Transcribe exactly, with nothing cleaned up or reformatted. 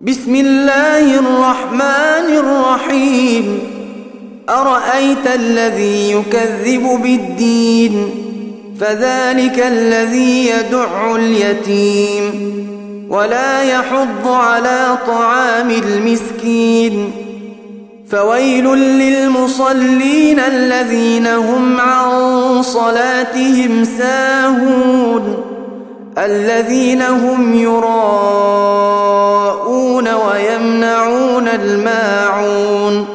بسم الله الرحمن الرحيم أرأيت الذي يكذب بالدين فذلك الذي يدع اليتيم ولا يحض على طعام المسكين فويل للمصلين الذين هم عن صلاتهم ساهون الذين هم يراءون ويمنعون الماعون